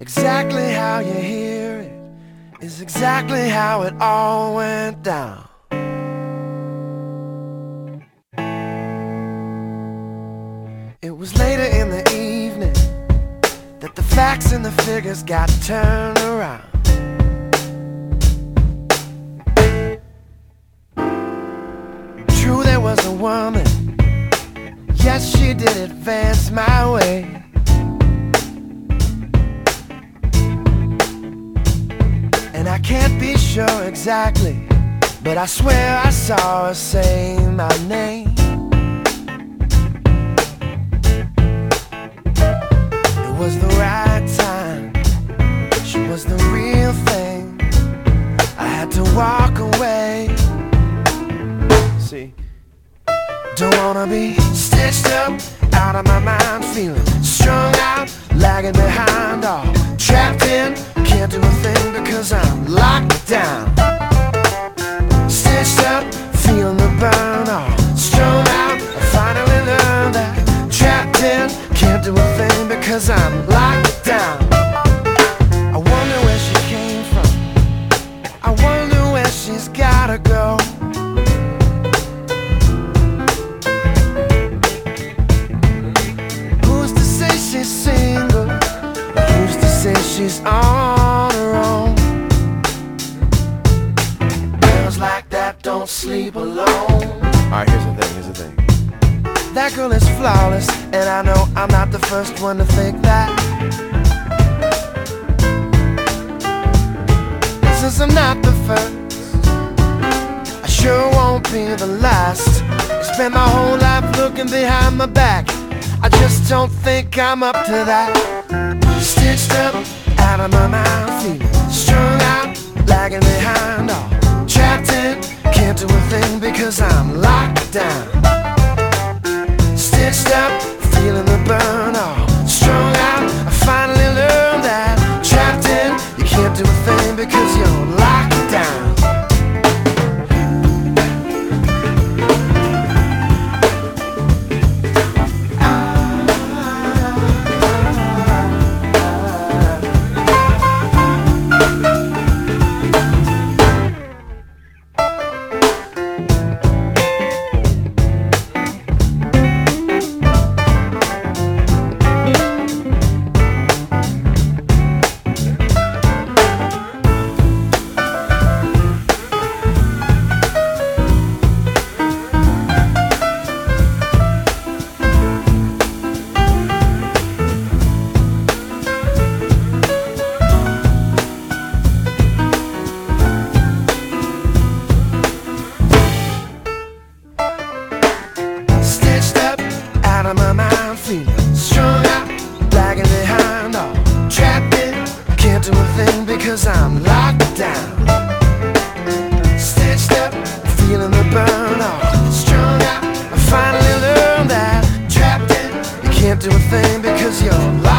Exactly how you hear it is exactly how it all went down. It was later in the evening that the facts and the figures got turned around. True, there was a woman, yes, she did advance my way. And I can't be sure exactly, but I swear I saw her say my name. It was the right time, she was the real thing. I had to walk away. See, don't wanna be stitched up, out of my mind, feeling strung out, lagging behind, all trapped in. Can't do a thing because I'm locked down. Stitched up, feeling the burn, all strung out. I finally learned that trapped in. Can't do a thing because I'm locked down. I wonder where she came from, I wonder where she's gotta go. Who's to say she's single? Who's to say she's on her own? Girls like that don't sleep alone. Alright, here's the thing. That girl is flawless, and I know I'm not the first one to think that. Since I'm not the first, I sure won't be the last. I spent my whole life looking behind my back, I just don't think I'm up to that. Stitched up, out of my mind, feeling strung out, lagging behind, all trapped in. Can't do a thing because I'm locked down. Stitched up, feeling the burn, all strung out. I finally learned that trapped in, you can't do a thing because you're locked down. My mind feeling strung out, lagging behind, all trapped in. Can't do a thing because I'm locked down. Stitched up, feeling the burn, all strung out. I finally learned that trapped in, you can't do a thing because you're locked down.